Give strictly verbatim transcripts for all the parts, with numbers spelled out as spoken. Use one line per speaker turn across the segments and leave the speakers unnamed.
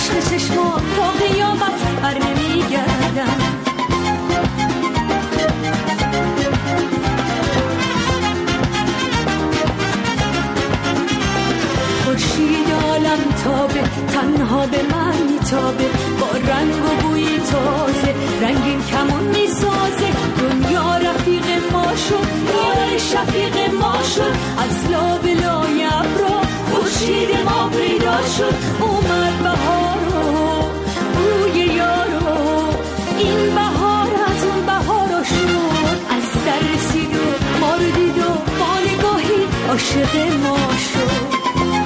عشق چشما تا قیامت بر نمیگردم. خورشید عالم تابه تنها به من میتابه، با رنگ و بوی تازه رنگین کمون میسازه. دنیا رفیق ما شد، یار شفیق ما شد، از لابلای ابرا خورشید ما پیدا شد. اومد بهارو روی یارو، این بهار از اون بهارو شد. از در رسید و ما رو دید و با نگاهی عاشق ما شد.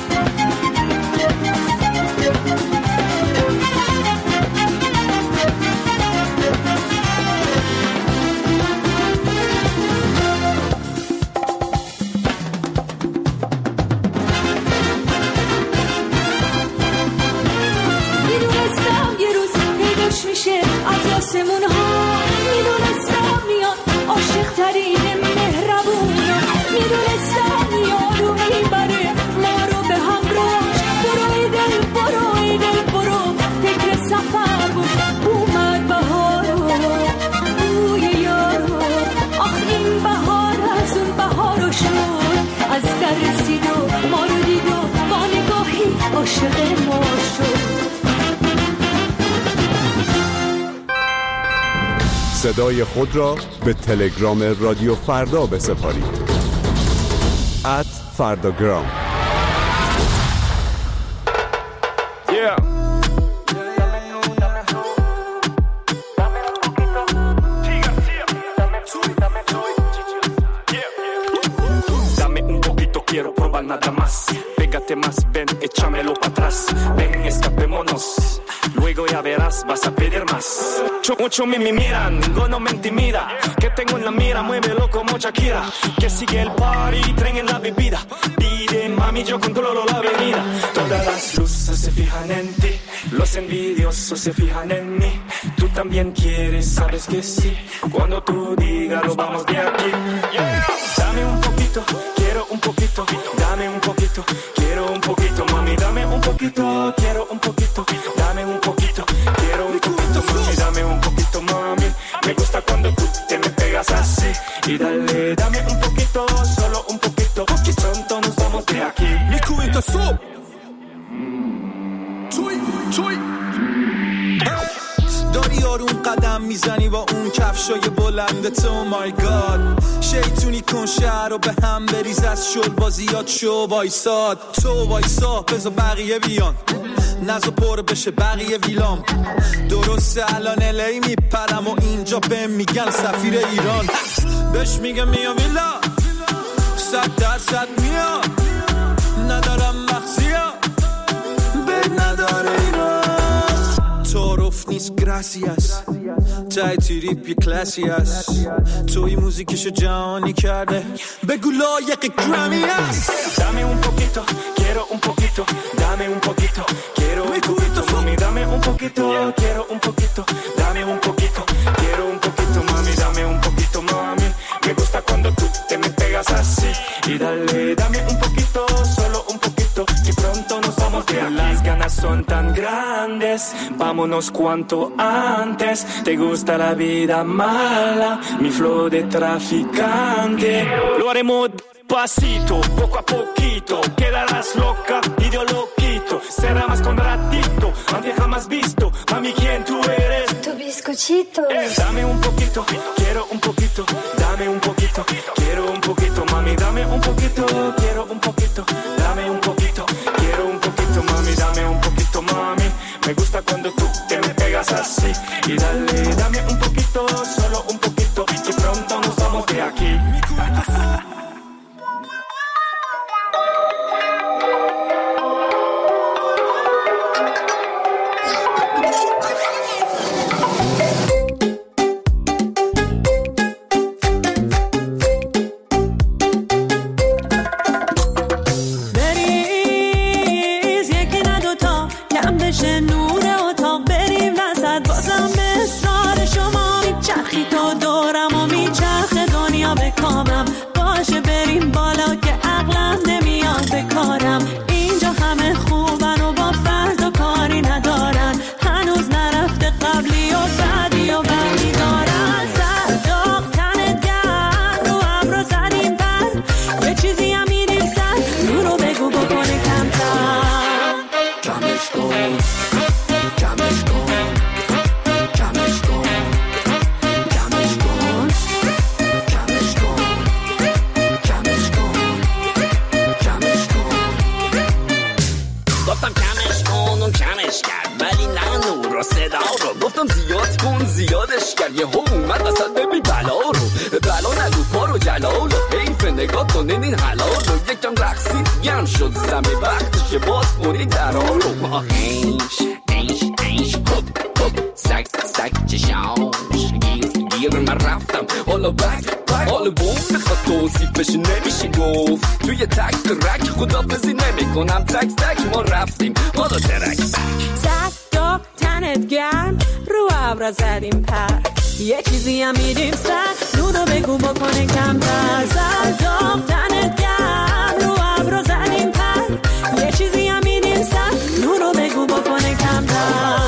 آسمون ها میدونستم میاد عاشق ترین مهربونا، میدونستم یارو میبره ما رو به همراهش. برو ای دل برو ای دل برو فکر سفر بود. اومد بهارو روی یارو، آخ این بهار از اون بهارو شد. از در رسید و ما رو دید و با نگاهی عاشق ما شد.
صدای خود را به تلگرام رادیو فردا بسپارید. ات فرداگرام.
Yeah. Dame un poquito, quiero probar nada más. Pégate más, ven, échamelo para atrás. Ven, escapémonos. Luego ya verás, vas a pedir más. Mucho me, me miran, ninguno me intimida. Que tengo en la mira, muévelo como Shakira. Que sigue el party, tren en la bebida. Pide mami, yo controlo la avenida. Todas las luces se fijan en ti, los envidiosos se fijan en mí. Tú también quieres, sabes que sí. Cuando tú digas, lo vamos de aquí. Dame un poquito, quiero un poquito. Dame un poquito, quiero un poquito. Mami, dame un poquito, quiero un poquito. Dame un poquito, quiero un poquito. Mami, dame un poquito, mami. Me gusta cuando tú te me pegas así. Y dale, dame un poquito, solo un poquito. Y pronto nos vamos de aquí. Mi cubito sub. Chuy, chuy. داری آروم قدم میزنی با اون کفشای بلندت. او مای گاد شیطونی کن شهر رو به هم بریز، از شل بازیات شو وایساد. تو وایسا بذار بقیه بیان، نزا پر بشه بقیه ویلام. درسته الان الی میپرم و اینجا به میگن سفیر ایران. بهش میگم میام ویلا صد درصد میام، ندارم مخزیا بد نداره ایران. تعارف نیست گراسیاس، تای تریپ یه کلاسی هست. توی موزیکشو جهانی کرده، بگو لایق گرامی هست. Dame un poquito, quiero un poquito. Dame un poquito, quiero un poquito. Mami, dame un poquito, quiero un poquito. Dame un poquito, quiero un poquito. Mami, dame un poquito, mami. Me gusta cuando tú te me pegas así. Y dale, dame un poquito, solo un poquito. Y pronto nos vamos de aquí. Las ganas son tan grandes, vámonos cuanto antes. Te gusta la vida mala, mi flow de traficante. Lo haremos pasito, poco a poquito. Quedarás loca y yo lo quito. Será más con ratito, antes jamás visto. Mami, ¿quién tú eres?
Tu bizcochito.
Eh, dame un poquito, quiero un poquito. Dame un poquito, quiero un poquito. Mami, dame un poquito, quiero un poquito. Dame un poquito, quiero un poquito. Mami, dame un poquito, mami. Me gusta cuando tú te me pegas así. Y dale, dame un poquito, solo un poquito. Y pronto nos vamos de aquí.
نور اتاق بریم وسط، بازم به اصرار شما میچرخی تو لشگر یه هم اومد اصلا ببین بلا رو بلا نگو پارو جلالو حیف نگاه کنین این حلال رو یکم رقصید گرم شد زمین وقتشه باز کنی درها رو ما اینش اینش اینش هپ هپ سک سک چشاش گیر گیر من رفتم حالا بک بک حالا بوم میخواد توصیفش نمیشه گفت توی تک ترک خدافزی نمی کنم تک تک ما رفتیم حالا ترک بک
زد داغ تنت گرم رو ابرا زدیم پر یه چیزی هم میدیم سر نونو بگو بکنه کمتر زد داغ تنت گرم رو ابرا زدیم پر یه چیزی هم میدیم سر نونو بگو بکنه کمتر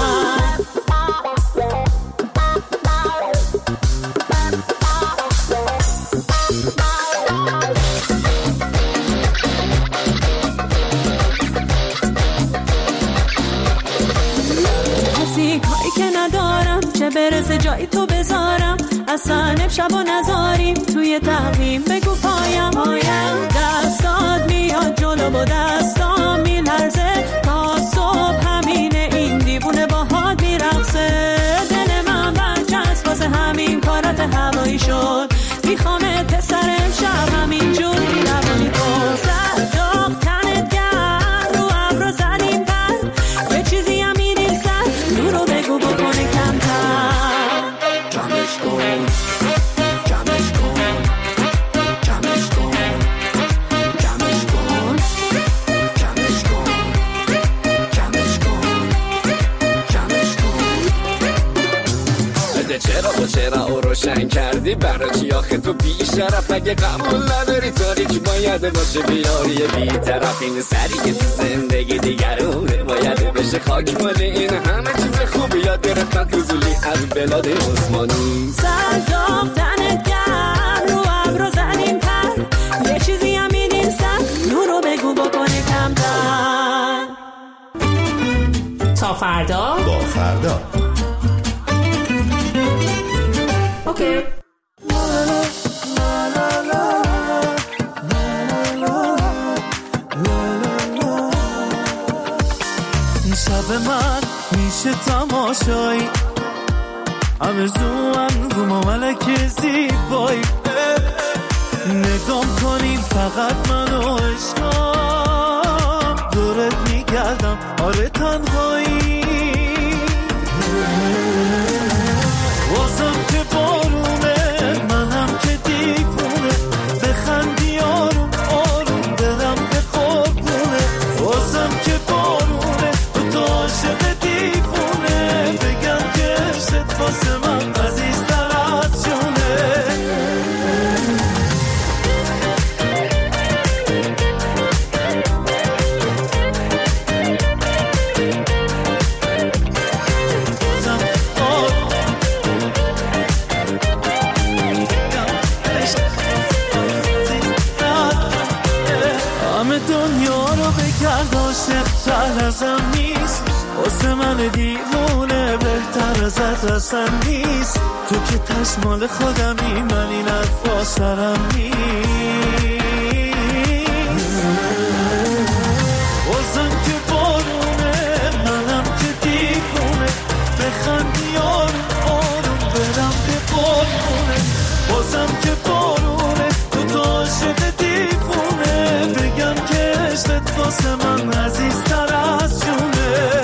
چه برسه جایی تو بذارم اصلا امشب و نذاریم توی تقویم بگو پایم پایم دستات میاد جلو و دستام میلرزه تا صبح همینه این دیوونه باهات میرقصه دل من برچسب واسه همین کارات هوایی شد میخوامت سر امشب همین جور میروانی تو زد داغ تنت گرم رو ابرا زدیم پر یه چیزی هم میدیم سر نورو بگو بکنه کمتر جمعش کن جمعش کن جمعش کن جمعش کن جمعش کن جمعش کن جمعش کن بده چرا و چرا او روشن کردی برای چی آخه تو بی شرف اگه قبول نداری تاریک باید باشه بیاری بی طرف این سری که تو زندگی دیگرونه باید بشه خاک مال این همه چیز خوبی یاد گرفتن فضولی از بلاد عثمانی سر داغ تنت گرم رو ابرا زدیم پر یه چیزی هم میدیم سر نورو بگو بکنه کمتر
تا فردا
با فردا
اوکی
شب من میشه تماشایی همه زوان رو ما ملک زیبایی نگام کنی فقط منو عشقام دورت میگردم آره تنهایی واسم که بارونه منم که دیوونه بخندی آروم آروم دلم به قربونه واسم که بارونه تو عاشق دیوونه بگم که عشقت واسه من عزیزتر از جونه همه دنیا رو بگرد عاشق تر ازم نیست واسه من دیوونه بهتر ازت اصلا نیست تو که تشمال خودمی من این حرفا سرم نیست واسم که بارونه منم که دیوونه بخندی آروم آروم برم به بارونه واسم که بارونه تو تو عاشق دیوونه بگم که عشقت واسه من عزیزتر از جونه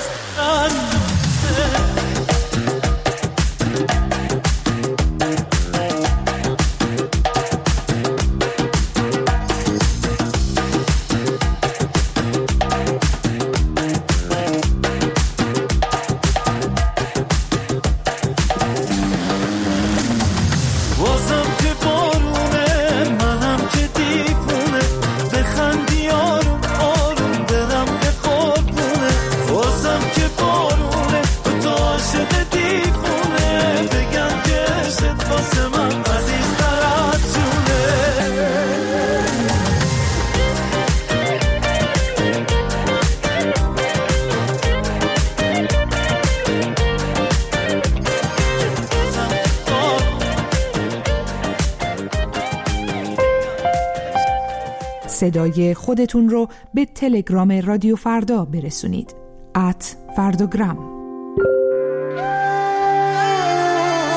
صدای خودتون رو به تلگرام رادیو فردا برسونید ات فرداگرام.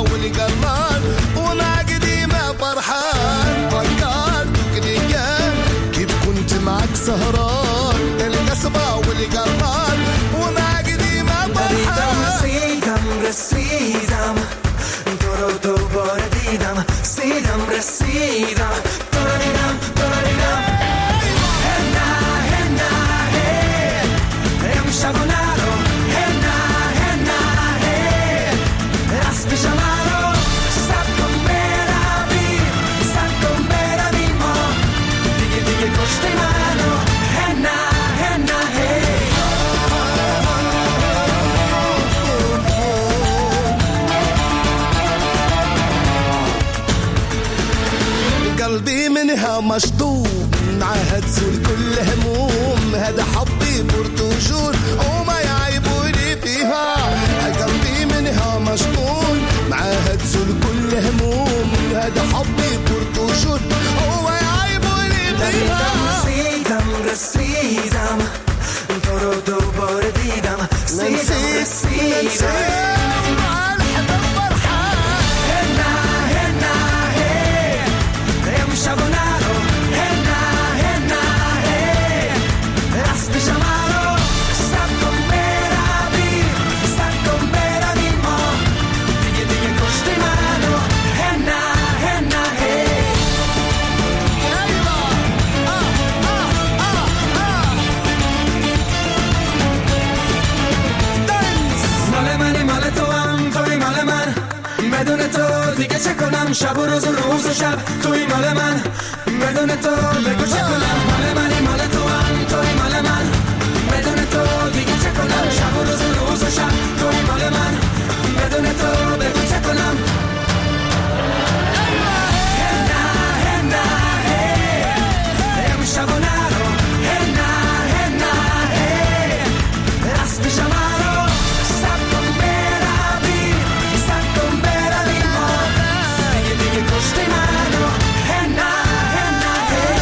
والقران وانا قديمه فرحان فكرتك الايام كيف كنت معك سهران القصبه والقران وانا قديمه فرحان
رسیدم رسیدم تو رو دوباره دیدم رسیدم رسیدم تو رو دیدم تو رو دیدم هنا هنا هی امشب و نرو هنا هنا هی اسب شما رو سب کن بروی سب کن بروی ما دیگه دیگه کشتی منو هنا هنا هی
قلبي منها مشطوب عهد زول كل هموم هذا حبي برتجول وما يعيبوني فيها قلبي منها مشطوب عهد زول كل هموم هذا حبي برتجول وما يعيبوني فيها
رسیدم رسیدم تو رو دوباره دیدم رسیدم رسیدم چه کنم شب و روز و روز و شب توی مال من بدون تو بگو چه کنم مال منی مال تو هم توی مال من بدون تو دیگه چه کنم شب و روز و روز و شب توی مال من بدون تو بگو چه کنم هنا هنا هی امشب و نرو هنا هنا هی اسب شما رو سب کن بروی سب کن بروی ما کشتی منو هنا هنا هی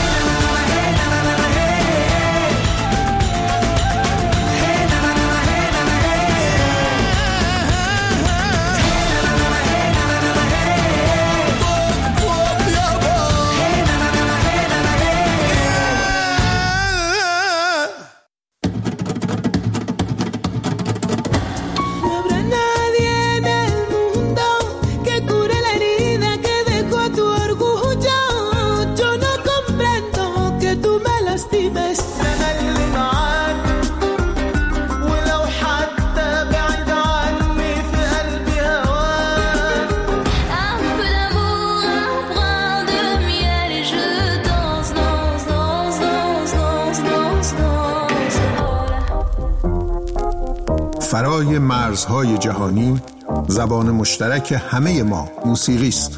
فرای مرزهای جهانی زبان مشترک همه ما موسیقی است.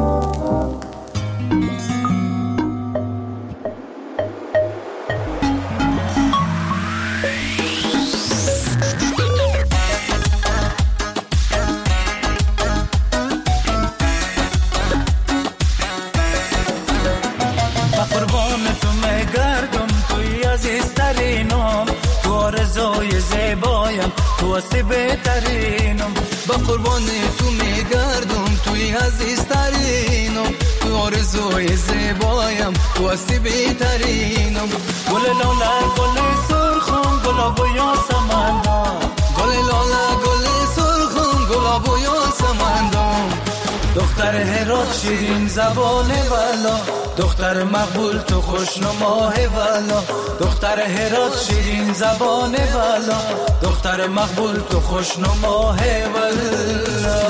واسه بهترینم با قربان تو میگردم توی عزیزترینم تو آرزوی زیبایم تو واسه بهترینم گل لاله گل سرخم گلاب و یاسمندم گل لاله گل سرخم گلاب و یاسمندم دختر هرات شیرین زبان والا دختر مقبول تو خوشنماه والا دختر هرات شیرین زبان والا دختر مقبول تو خوشنماه والا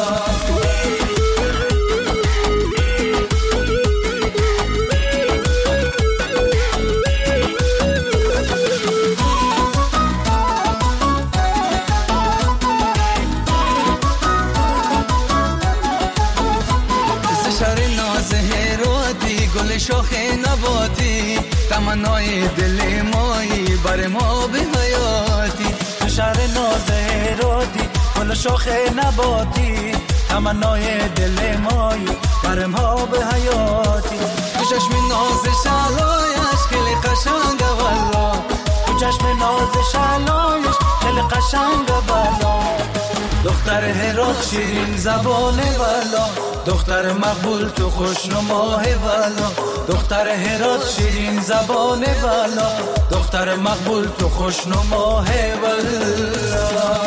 گل شاخ نباتی تمنای دل مایی بر ما به حیاتی تو شهر ناز هراتی گل شاخ نباتی تمنای دل مایی بر ما به حیاتی تو چشم ناز شلایش خیلی قشنگه والا تو چشم ناز شلایش خیلی قشنگه والا دختر هرات شیرین زبان والا، دختر مقبول تو خوشنماه والا، دختر هرات شیرین زبان والا، دختر مقبول تو خوشنماه والا.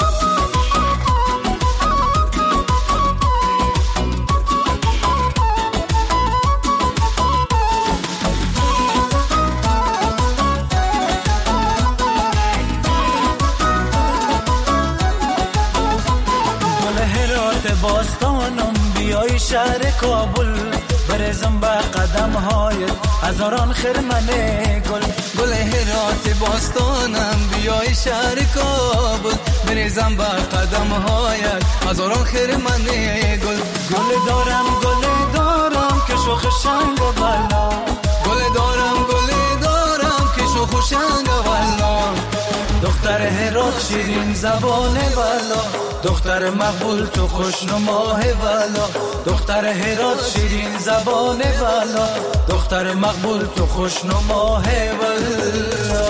باستانم بیای شهر کابل، برزم به قدم های هزاران خرمن گل. گل هرات باستانم بیای شهر کابل، برزم به قدم های هزاران خرمن گل. گل دارم گل دارم که شوخ شنگ و بلا، گل دارم گل دارم که شوخ شنگ و بلا. دختر هرات شیرین زبان والا، دختر مقبول تو خوشنماه والا، دختر هرات شیرین زبان والا، دختر مقبول تو خوشنماه والا.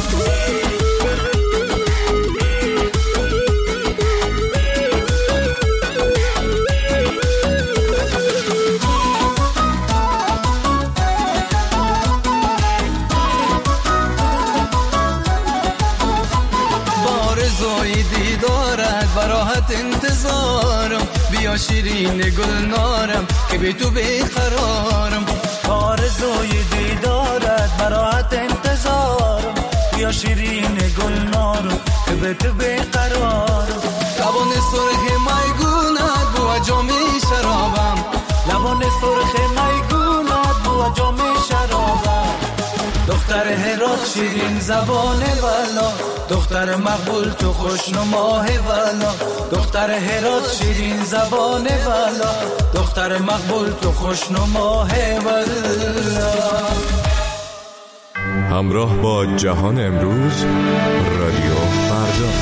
براحت انتظارم، بیا شیرین گل نارم که بی تو بیقرارم. آرزوی دیدارت براحت انتظارم، بیا شیرین گل نارم که بی تو بیقرارم. لبان سرخ میگونت بو جام شرابم، لبان سرخ میگونت بو جام شرابم. دختر هرات شیرین زبان والا، دختر مقبول تو خوشنماه والا، دختر هرات شیرین زبان والا، دختر مقبول تو خوشنماه والا.
همراه با جهان امروز، رادیو فردا.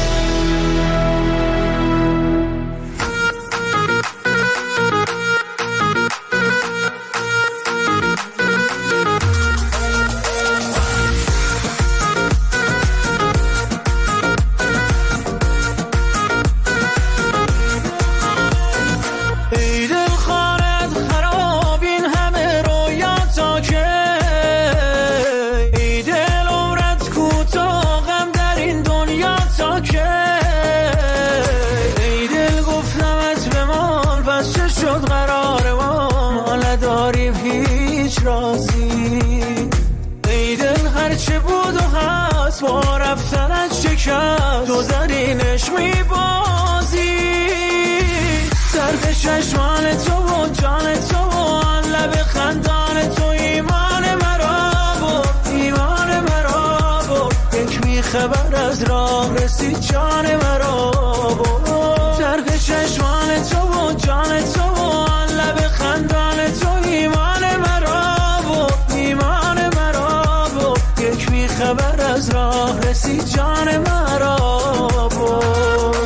با رفتنت شکست تو زرینش میبازی، درد چشمان تو و جان تو و لب خندان تو ایمان مرا بود، ایمان مرا بود. یک میخبر از راه رسید جان مرا بود، درد چشمان تو و جان تو و لب خندان تو ایمان مرا بود، ایمان مرا بود. یک میخبر از راه رسید جان مرا بود.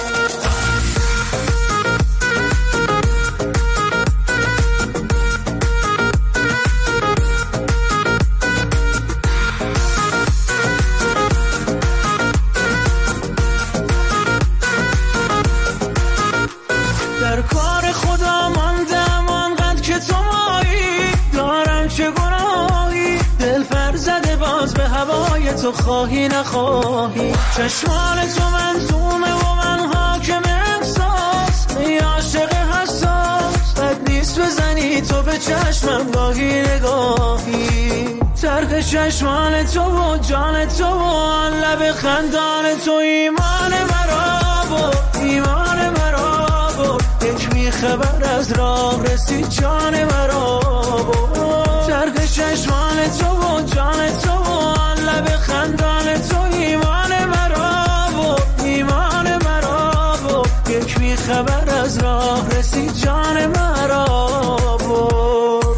در کار خدا ماندم آنقدر که تو مایی، دارم چه گناهی دل پر زده باز به هوای تو، خواهی نخواهی. چشمان تو منظومه و من حاکم احساس، ای عاشق حساس بد نیست بزنی تو به چشمم گاهی نگاهی. ترک چشمان تو و جان تو و لب خندان تو ایمان مرا بود، ایمان مرا بود. یک میخبر از راه رسید جان مرا بود، ترک چشمان تو و جان تو و لب خندان تو ایمان مرا بود، ایمان مرا بود. یک میخبر از راه رسید جان مرا بود.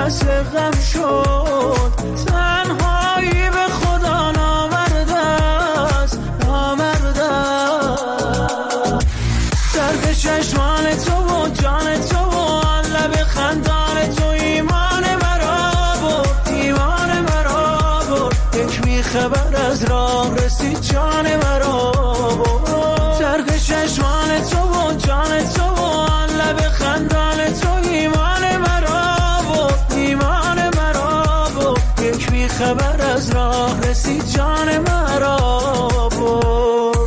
فصل غم شد، تنهایی به خدا نامرد است، نامرد است. درد چشمان تو و جان تو و لب خندان تو ایمان مرا بود، ایمان مرا بود. یک میخبر از راه رسید جان مرا بود. درد چشمان تو و جان تو و لب خندان تو ایمان مرا بود، ایمان مرا بود. یک میخبر از راه رسید جان مرا بود.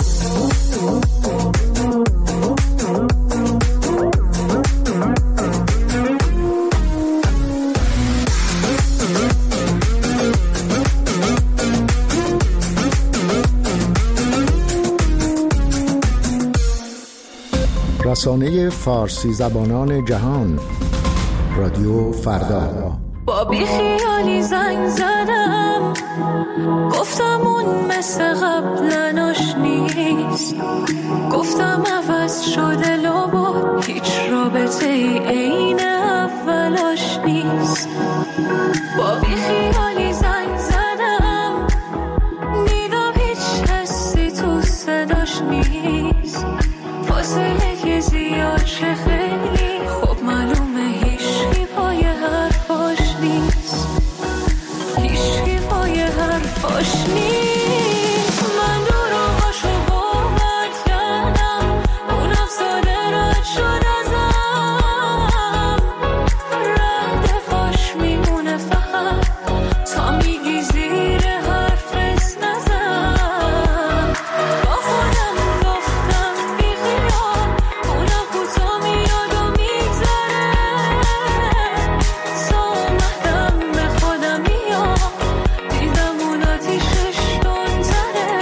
رسانه فارسی زبانان جهان، رادیو فردا.
با بی خیالی زنگ زدم، گفتم اون مثل قبل آشنیست، گفتم عوض شده لابد هیچ رابطه ای عین اولاش نیست. با بی خیالی زنگ زدم، دیدم هیچ حسی تو صداش نیست، فاصله که زیاد شه خیلی خوب معلومه هیچی پای حرفاش نیست، هیچی پای حرفاش نیست. من دور آقاشو باور کردم، اون افساده رد شد ازم، رد پاش میمونه فقط تا میگی زیر حرفت نزن. با خودم گفتم بی خیال، اونم کوتا میاد و میگذره، تا اومدم به خودم میاد، دیدم اون آتیشش تندتره.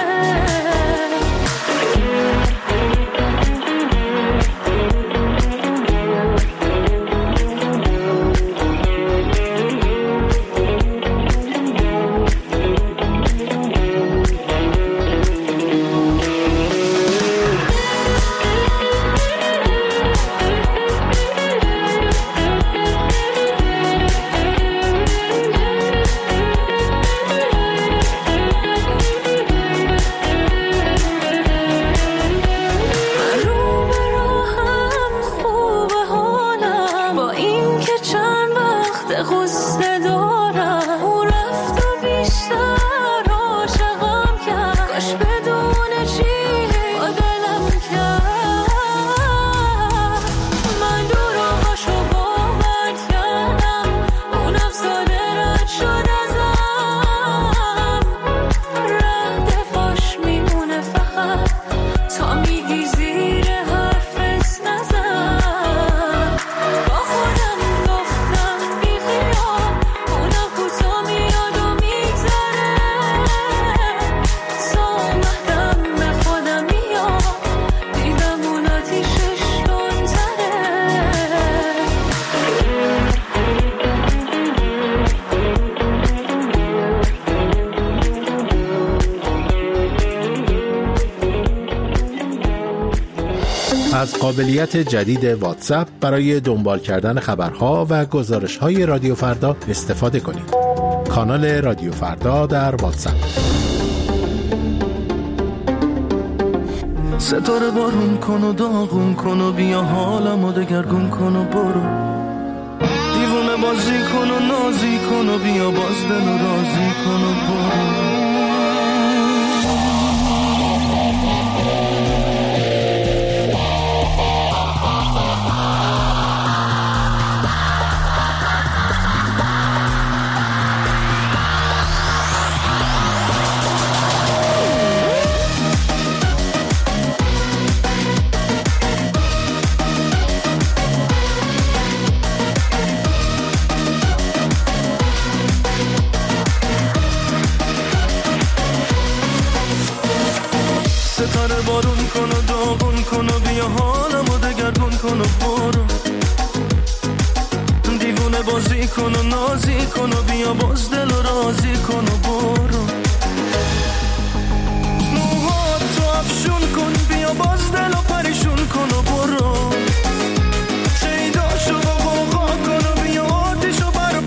من رو به راهم خوبه حالم، با این که چند وقت غصه دارم، اون رفت و بیشتر عاشقم کرد، کاش بدون چی با دلم کرد. من دور آقاشو باور کردم، اون افساده رد شد ازم، رد پاش میمونه فقط تا میگی زیر حرفت نزن. با خودم گفتم بی خیال، اونم کوتا میاد و میگذره، تا اومدم به خودم میاد، دیدم اون آتیشش تندتره.
از قابلیت جدید واتساپ برای دنبال کردن خبرها و گزارش‌های رادیو فردا استفاده کنید. کانال رادیو فردا در واتساپ.
ستاره بارون کن و داغون کن و بیا حالمو دگرگون کن و برو، دیوونه بازی کن و نازی کن و بیا باز دل و رازی کن و برو. ستاره بارون کن و داغون کن و بیا حالمو دگرگون کن و برو، دیوونه بازی کن و نازی کن و بیا باز دل و رازی کن و برو. موهاتو افشون کن بیا باز دل و پریشون کن و برو، شیداشو غوغا کن و بیا آتیشو برو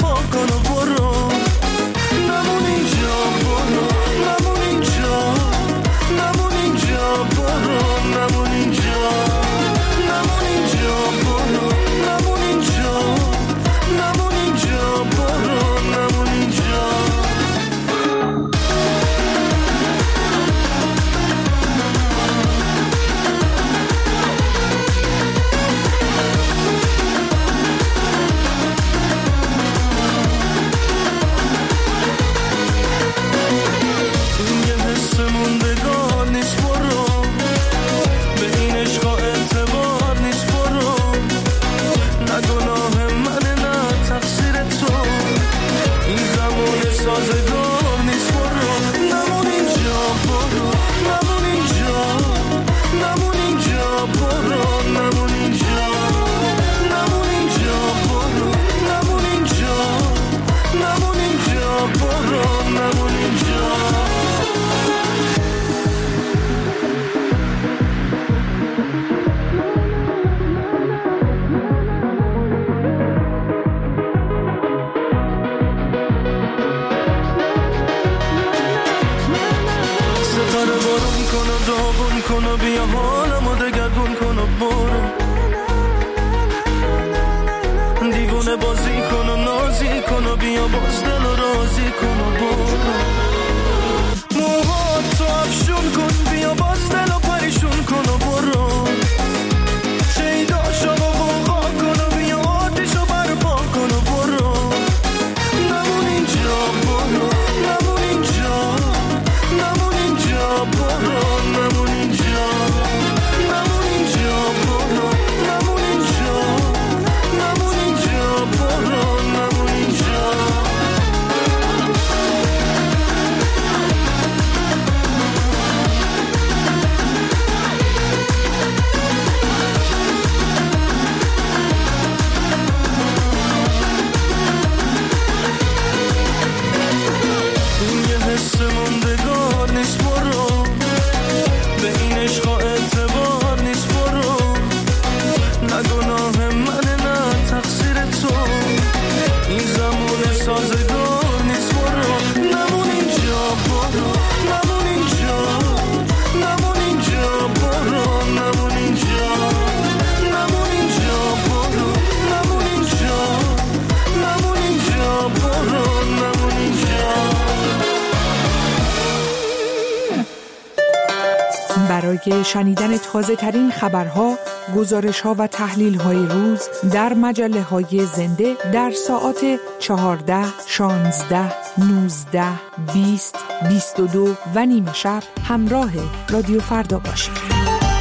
آره بارون کن و داغون کن و بیا حالمو دگرگون کن و برو دیوونه بازی کن و نازی کن و بیا باز دل و رازی کن و برو موهات تو افشون کن بیا باز دل و پریشون کن و برو شیدا شو و بوغا کن و بیا آتیشو برپا کن و برو نمون اینجا برو نمون اینجا نمون اینجا برو نمون اینجا نمون اینجا برو نمون اینجا نمون اینجا برو نمون اینجا موندگار نیست برو به این عشقا اعتبار نیست برو نه گناه منه نه تقصیر تو این زمان سازگار نیست برو نمون اینجا برو نمون اینجا نمون اینجا برو نمون اینجا نمون اینجا برو نمون اینجا نمون اینجا برو نمون اینجا
برای شنیدن تازه ترین خبرها، گزارش ها و تحلیل های روز در مجله های زنده در ساعات چهارده، شانزده، نوزده، بیست، بیست و دو و نیمه شب همراه رادیو فردا باشید.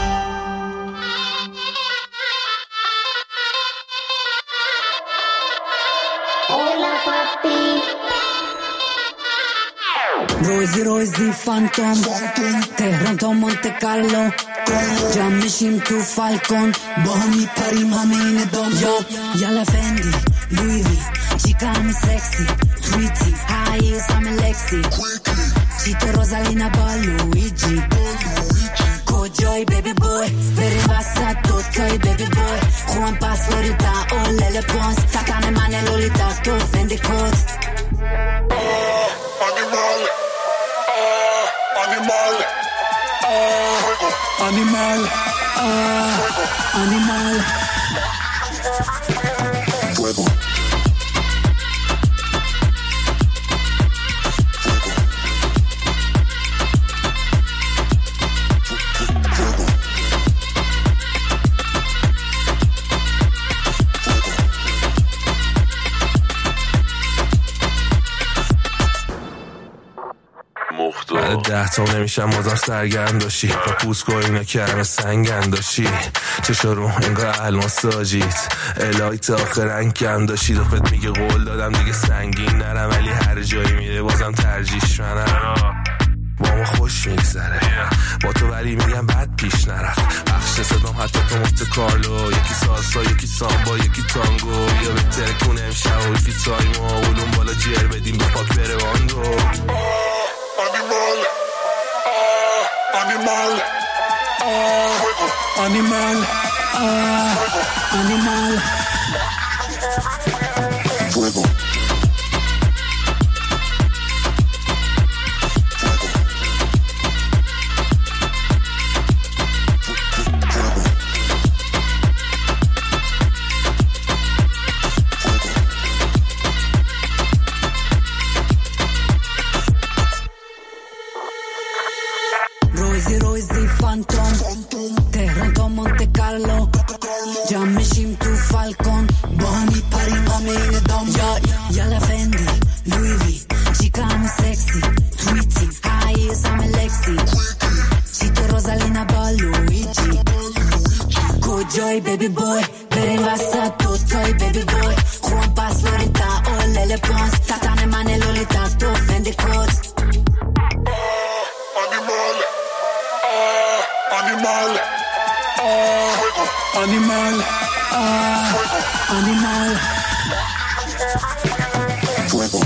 روزی روزی فانتوم تهران تا مونته کارلو جمع میشیم تو فالکون با هم میپریم همه این دام یالا فندی لویوی چیکا همه سکسی تویتی هاییز همه لکسی چیت روزالینا با لویجی کجای بیبی بوی بریم وسط دوتای بیبی بوی خوان پاس فلوریدا اولل پونس تکن من لولیتا تو فندی کود
Animal, ah, animal, ah, animal. Fuego.
ده تا نمیشم بازم سرگرم داشتی با پوسکو اینا که همه سنگن داشتی چشا رو انگار الماس ساجیت الایت آخر رنگم داشتی دوفت میگه قول دادم دیگه سنگین نرم ولی هر جایی میره بازم ترجیش منم با ما خوش میگذره با تو ولی میگم بد پیش نرفت بخش صدام حتی تو مفت کارلو یکی سالسا یکی سامبا یکی تانگو یا بهتره کنه امشب و فی تایم و اولون بالا جر بدیم به پاک بره واندو
Animal, ah, animal, ah, animal, fuego.
تهران تا مونته کارلو جمع میشیم تو فالکون با هم میپریم همه این دام یالا فندی لویوی چیکا همه سکسی تویتی هاییز همه لکسی چیت روزالینا با لویجی کجای بیبی بوی بریم وسط دوتای بیبی بوی خوان پاس فلوریدا اولل پونس تکن من لولیتا تو فندی کود
Animal, ah, animal, ah, animal, fuego.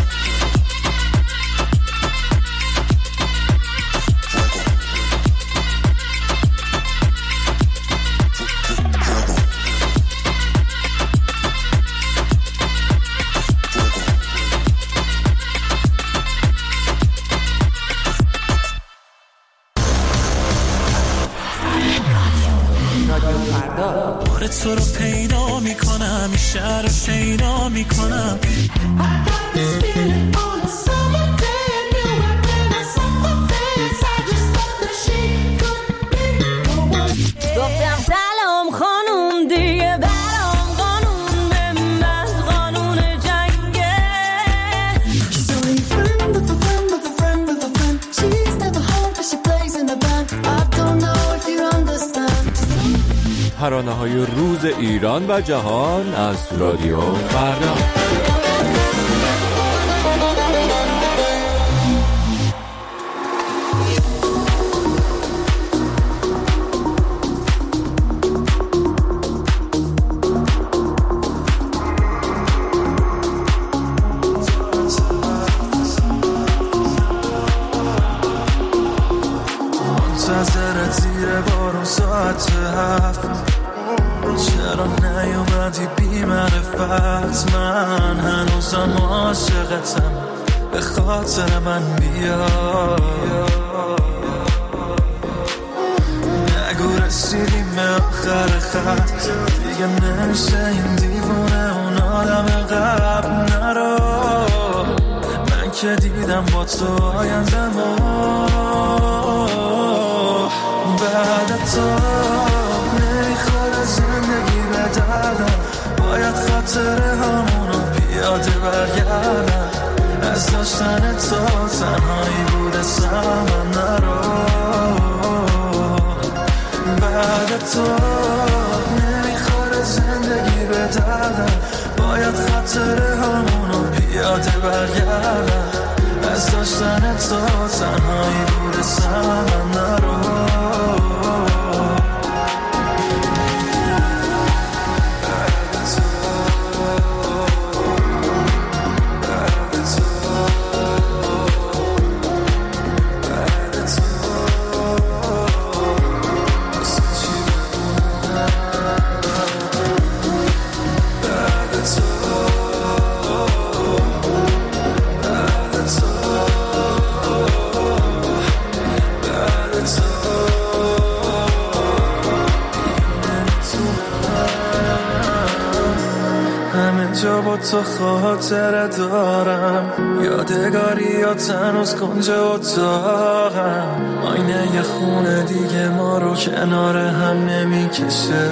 تو رو پیدا میکنم، این شهر رو شیدا میکنم.
گفتم سلام خانوم دیگه برام قانون به من قانون جنگه.
She's only a friend of a friend of a friend of a friend. She's never home but she plays in a band. I don't know if you understand.
ترانه‌های روز ایران و جهان از رادیو فردا.
منتظرت زیر بارون ساعت هفت، چرا نیومدی بی معرفت؟ من هنوزم عاشقتم، به خاطر من بیا. نگو رسیدیم به آخر خط، دیگه نمیشه این دیوونه اون آدم قبل. نرو من که دیدم با تو آیندمو، بعد تو نمیخوره زندگی به دردم. باید خاطره همونو پیاده برگردم. از داشتن تو تنهایی بوده سمن. نرو بعد تو نمیخوره زندگی به دردم. باید خاطره همونو پیاده برگردم. از داشتن تو تنهایی بوده سمن. نرو جا با تو خاطره دارم، یادگاریات هنوز کنج اتاقم. آینه یه خونه دیگه ما رو کنار هم نمیکشه.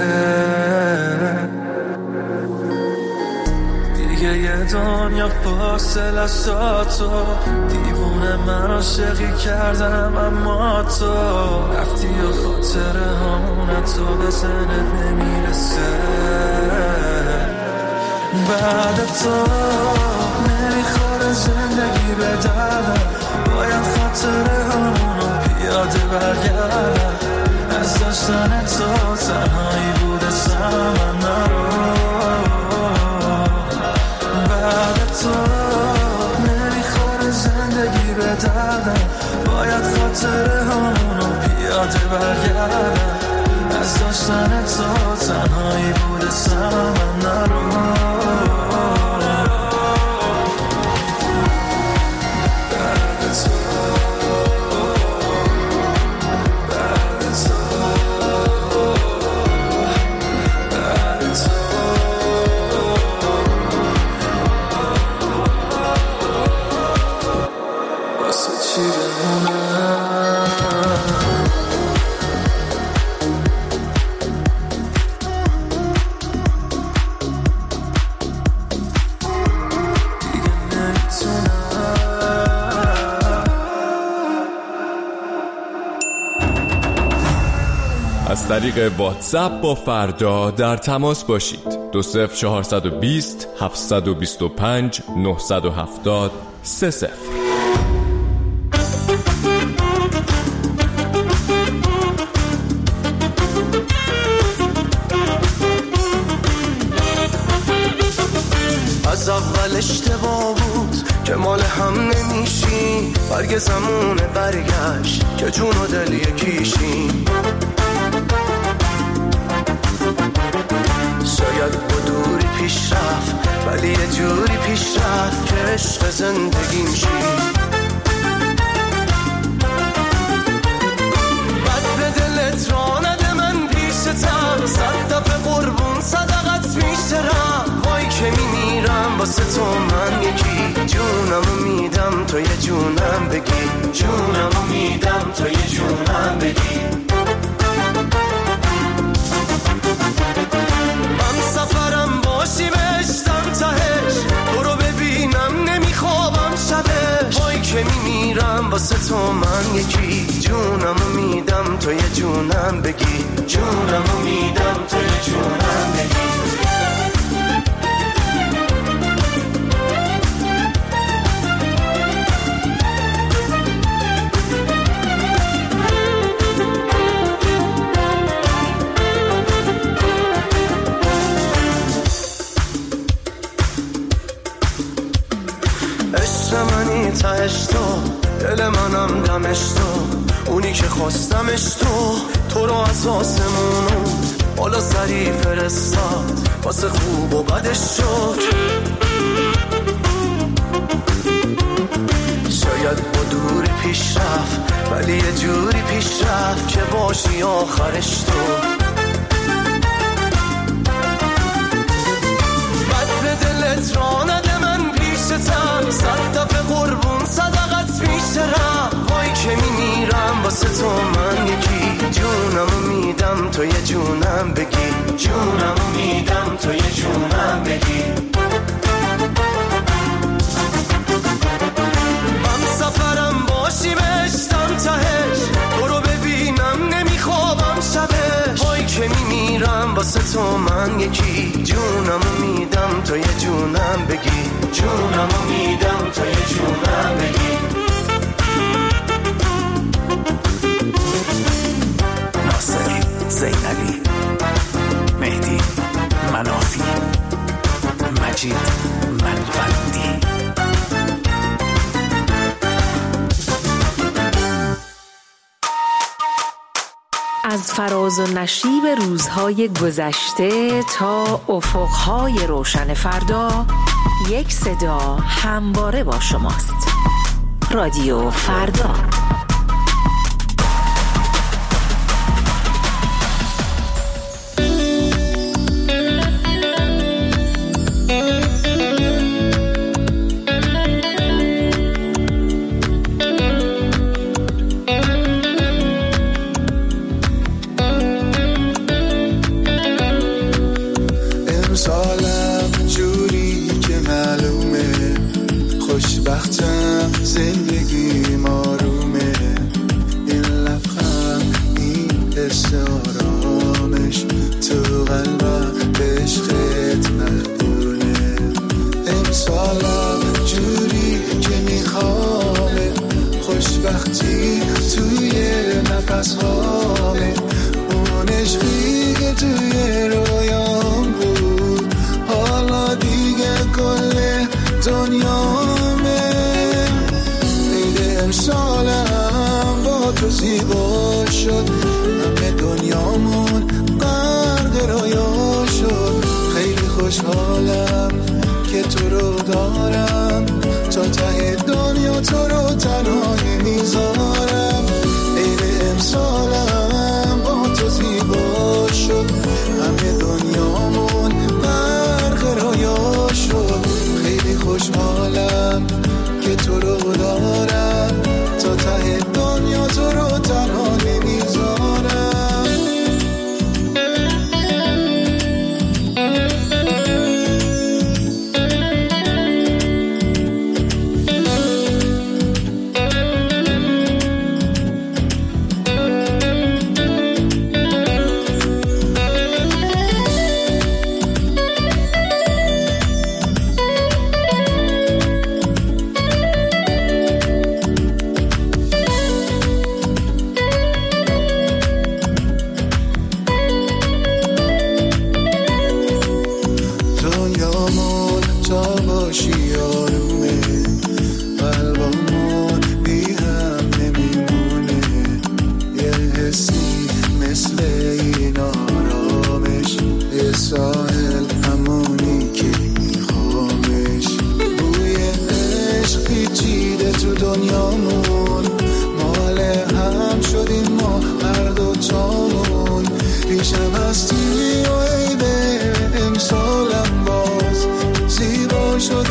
دیگه یه دنیا فاصله است تو. دیوونه من عاشقی کردم اما تو رفتی و خاطره همونه تو به ذهنت نمیرسه. بعد تو نمیخوره زندگی به دردم. باید خاطره همونو پیاده برگردم. از داشتن تو تنهایی بوده سمن. نرو بعد تو نمیخوره زندگی به دردم. باید خاطره همونو پیاده برگردم. از داشتن تو تنهایی بوده سمن. نرو
از طریق واتساپ با فردا در تماس باشید. دو صفر چهارصد و بیست هفتصد و بیست و پنج نهصد و هفتاد سه صفر.
از اول اشتباه بود که مال هم نمیشیم. برگ زمونه برگشت که جون و دل یکیشیم. شاید با دوری پیش رفت ولی یه جوری پیش رفت که عشق زندگیم شی. بد به دلت را نده من پیشتم. صد دفعه قربون واسه تو من یکی جونمو میدم تو یه جونم بگی جونمو میدم تو یه جونم بگی من سفرم باشی بشتم تهش تو رو ببینم نمیخوابم شبش وای که میمیرم واسه تو من یکی جونمو میدم تو یه جونم بگی جونمو میدم تو یه جونم بگی منی تهش تو دل منم دمش تو اونی که خواستمش تو تو رو از آسمونو بالا سری فرستاد واسه خوب و بدش شد شاید با دوری پیش رفت ولی یه جوری پیش رفت که باشی آخرش تو بد به دلت را نده من پیشتم صد دفعه قربون صدقت میشرم وای که میمیرم واسه تو من یکی جونمو میدم تو یه جونم بگی جونمو میدم تو یه جونم بگی من سفرم باشی بشتم تهش تو رو ببینم نمیخوابم شبش وای که میمیرم واسه تو من یکی جونمو میدم تو یه جونم بگی جونمو میدم تو یه جونم بگی
ناصر زینالی مهدی منافی مجید منوندی
از فراز و نشیب روزهای گذشته تا افقهای روشن فردا یک صدا همواره با شماست. رادیو فردا.
زندگی آرومه این لبخند این حس آرامش تو قلبم عشقت مردونه امسالم جوری که میخوامه خوشبختی توی نفس هامه اون عشقی که توی رویام بود حالا دیگه کل دنیامه امسالم با تو زیبا شد همه دنیامون غرق رویا شد خیلی خوشحالم که تو رو دارم تا ته دنیا تو رو تنها نمیذارم عید امسالم با تو زیبا شد همه دنیامون غرق رویا شد خیلی خوشحالم که تو رو دارم تا ته دنیا تو رو تنها نمیذارم شد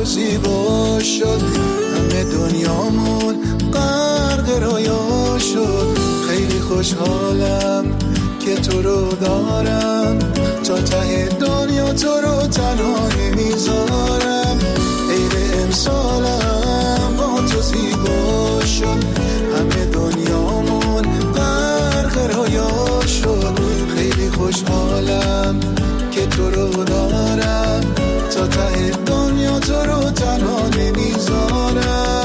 زیبا شد، همه دنیامون غرق رویا شد. خیلی خوشحالم که تو رو دارم، تا ته دنیا تو رو تنها نمیذارم. عید امسالم با تو زیبا شد، همه دنیامون غرق رویا شد. خیلی خوشحالم که تو رو دارم، تا ته دنیا تو رو تنها نمیذارم.